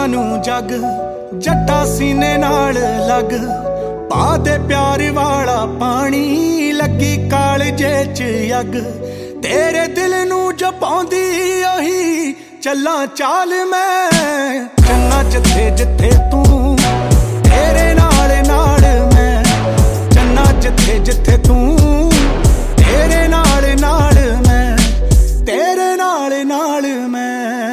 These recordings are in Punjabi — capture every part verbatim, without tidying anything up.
ਜੱਟਾਂ ਨੂੰ ਜੱਗ ਜੱਟਾ ਸੀਨੇ ਨਾਲ ਲੱਗ ਪਾ ਦੇ ਪਿਆਰ ਵਾਲਾ ਪਾਣੀ ਲੱਗੀ ਕਾਲਜੇ ਚ ਅੱਗ ਤੇਰੇ ਦਿਲ ਨੂੰ ਜਪਾਉਂਦੀ ਉਹੀ ਚੱਲਾਂ ਚਾਲ ਮੈਂ ਚੰਨਾ ਜਿੱਥੇ ਜਿੱਥੇ ਤੂੰ ਤੇਰੇ ਨਾਲ ਨਾਲ ਮੈਂ ਚੰਨਾ ਜਿੱਥੇ ਜਿੱਥੇ ਤੂੰ ਤੇਰੇ ਨਾਲ ਨਾਲ ਮੈਂ ਤੇਰੇ ਨਾਲ ਨਾਲ ਮੈਂ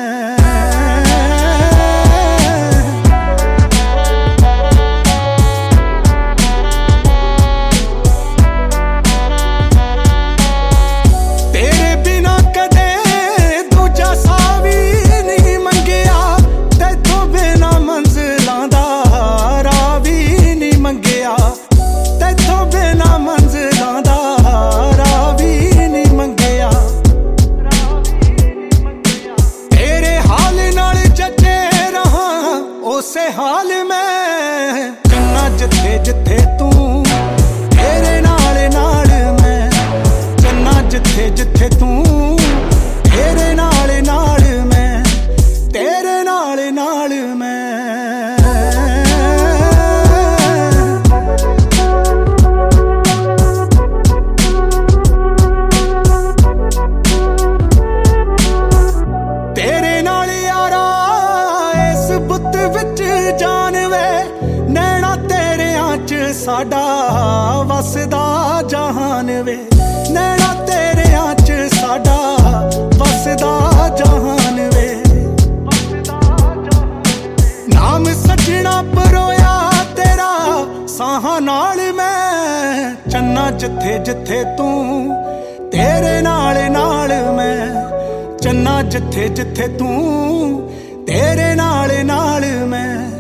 ਉਸੇ ਹਾਲ ਮੈਂ ਚੰਨਾ ਜਿੱਥੇ ਜਿੱਥੇ ਤੂੰ ਤੇਰੇ ਨਾਲ ਨਾਲ ਮੈਂ ਚੰਨਾ ਜਿੱਥੇ ਜਿੱਥੇ ਤੂੰ ਤੇਰੇ ਨਾਲ ਨਾਲ ਮੈਂ ਤੇਰੇ ਨਾਲ ਨਾਲ ਮੈਂ ਤੇਰੇ ਨਾਲ ਯਾਰਾ ਇਸ ਬੁੱਤ ਵਿੱਚ ਜਾਨ ਵੇ ਨੈਣਾ ਤੇਰਿਆਂ ਚ ਸਾਡਾ ਵਸਦਾ ਜਹਾਨ ਵੇ ਨੈਣਾ ਤੇਰਿਆਂ ਚ ਸਾਡਾ ਵਸਦਾ ਜਹਾਨ ਵੇ ਨਾਮ ਸੱਜਣਾ ਪਰੋਇਆ ਤੇਰਾ ਸਾਹਾਂ ਨਾਲ ਮੈਂ ਚੰਨਾ ਜਿੱਥੇ ਜਿੱਥੇ ਤੂੰ ਤੇਰੇ ਨਾਲ ਨਾਲ ਮੈਂ ਚੰਨਾ ਜਿੱਥੇ ਜਿੱਥੇ ਤੂੰ ਤੇਰੇ ਨਾਲ ਨਾਲ ਮੈਂ